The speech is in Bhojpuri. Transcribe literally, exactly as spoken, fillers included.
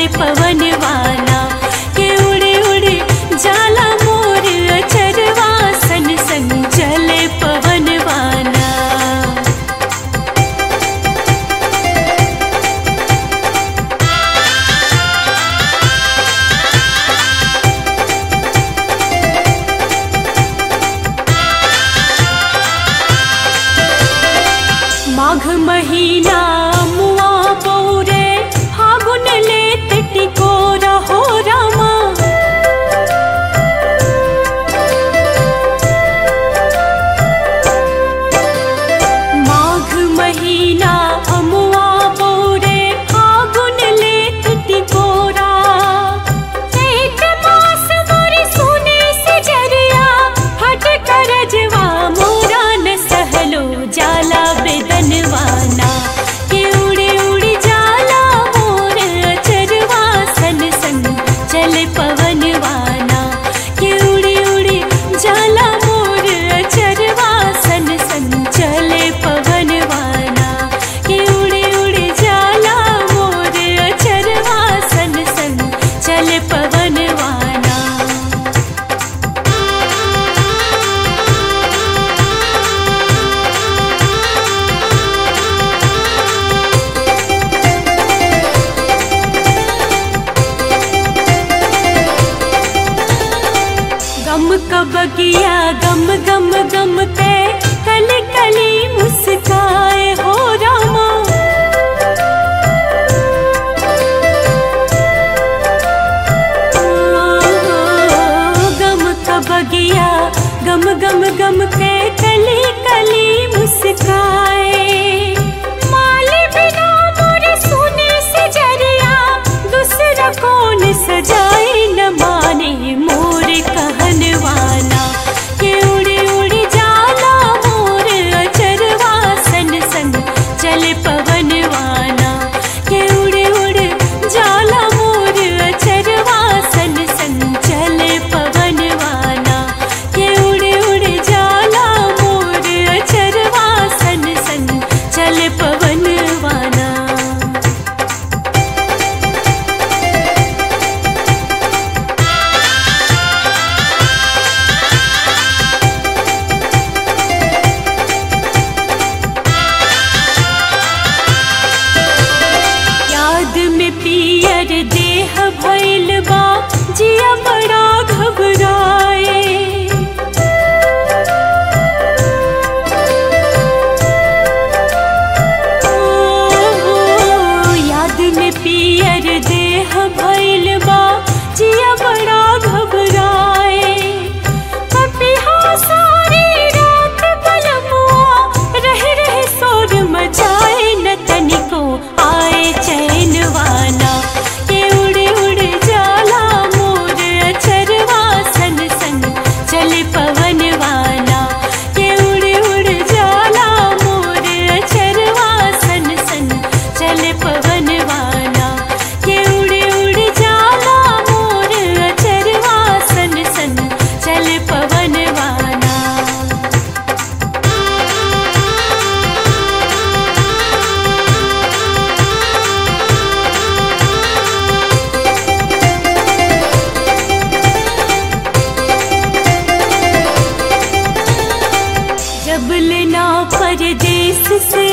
पवन वाना के उड़े उड़े जाला मोर अचरवा सन सन चले पवन वाना। माघ महीना मुआ बौरे फागुन लेत टिकोरा हो रामा। माघ महीना अमुआ बौरे फागुन लेत टिकोरा। चैत मास मोरे सुने से जरिया हट करजवा मोरा न सहलो जाला बेदनवाना के उड़े उड़े जाला मोर अचरवा सन सन चले पवन वाना के उड़े उड़े जाला मोर अचरवा सन सन चले पवन वाना के उड़े उड़े जाला मोर अचरवा सन सन चले पवन वाना। गम का बगिया गम गम गम के कली कली मुस्काए हो रामा। ओ, गम का बगिया गम गम गम के कली कली मुस्काए। माली बिना मोरे सुने से जरिया दूसरा कौन सजाए न माने मोर कहनवाना के उड़े उड़े जाला मोर अचरवा सन सन चले पवन वाना के उड़े उड़े जाला मोर अचरवा सन सन चले पवन वाना के उड़े उड़े जाला मोर अचरवा सन सन चले पवन वाना। याद में पियर देह भइल बा जिया बड़ा घबराए। ओ, याद में पियर देह भइल बा जिया बड़ा घबराए। पपिहा सारी रात बलमुआ रह रह शोर मचाए न तनिको आए चैन वाना के उड़े उड़े जाला मोर अचरवा सन सन चले पवन वाना के उड़े उड़े जाला मोर अचरवा सन सन चले पवन वाना के उड़े उड़े जाला मोर अचरवा सन सन चले पवन वाना। जब लेना परदेस से